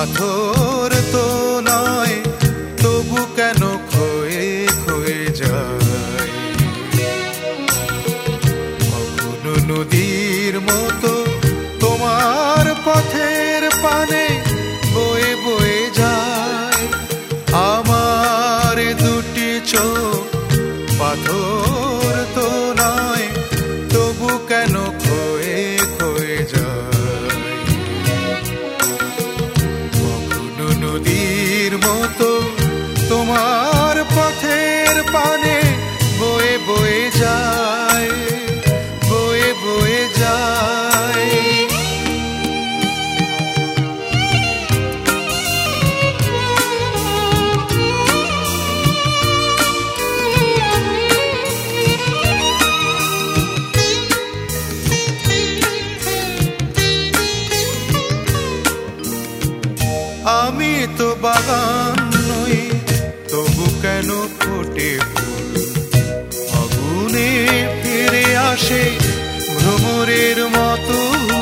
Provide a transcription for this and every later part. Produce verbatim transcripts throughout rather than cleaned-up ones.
পাথর তো নয়, তবু কেন ক্ষয়ে ক্ষয়ে যায়। কখনো নদীর মতো তোমার পথের পানে বয়ে বয়ে যায় আমার দুটি চোখ। পাথর তো নয়, তবু কেন ক্ষয়ে ক্ষয়ে যায়। কখনো নদীর মতো তোমার পথের পানে বয়ে বয়ে যায়, বয়ে বয়ে যায়। আমি তো বাগান নই, তবু কেন ফোটে ফুল। আগুনে ফিরে আসে ভ্রমরের মতো।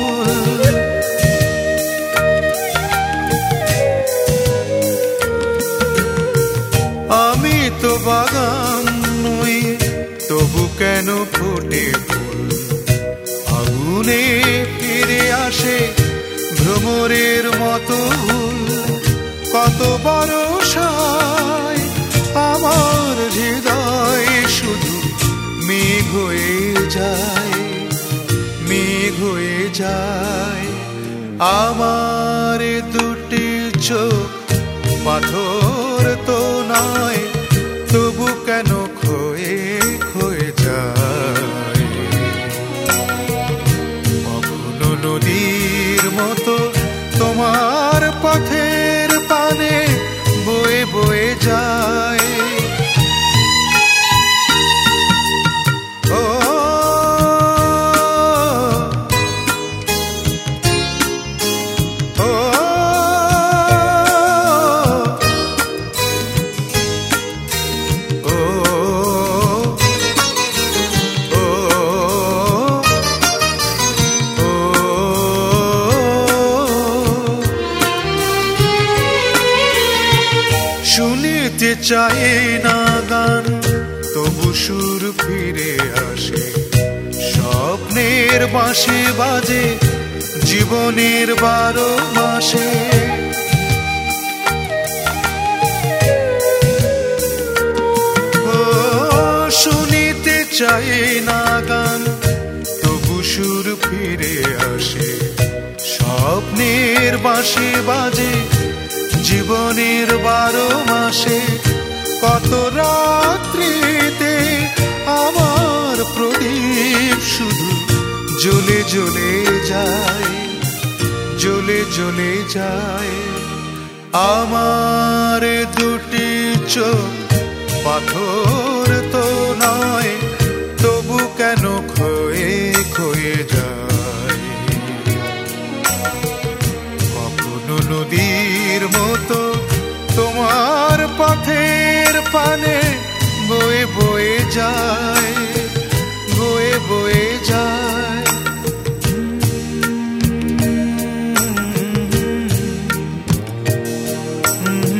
আমি তো বাগান নই, তবু কেন ফোটে ফুল। আগুনে ফিরে আসে ভ্রমরের মতো। কত বরষায় আমার হৃদয় শুধু মেঘ হয়ে যায়, মেঘ হয়ে যায়। আমার দুটি চোখ পাথর তো নয়, তবু কেন ক্ষয়ে ক্ষয়ে যায়। কখনো নদীর মতো তোমার পথের পানে বয়ে বয়ে যায়। ও ও শুনিতে চাই না গান, তবু সুর ফিরে আসে। স্বপ্নের বাঁশি বাজে জীবনের বারো মাসে। ও শুনিতে চাই না গান, তবু সুর ফিরে আসে। স্বপ্নের বাঁশি বাজে জীবনের বারো মাসে। কত রাত্রিতে আমার প্রদীপ শুধু জ্বলে জ্বলে যায়, জ্বলে জ্বলে যায়। আমার দুটি চোখ পাথর তো নয়, তবু কেন ক্ষয়ে ক্ষয়ে যায়। কখনো নদীর মতো তোমার পথের পানে বয়ে বয়ে যায়, বয়ে বয়ে যায়। Mm-hmm.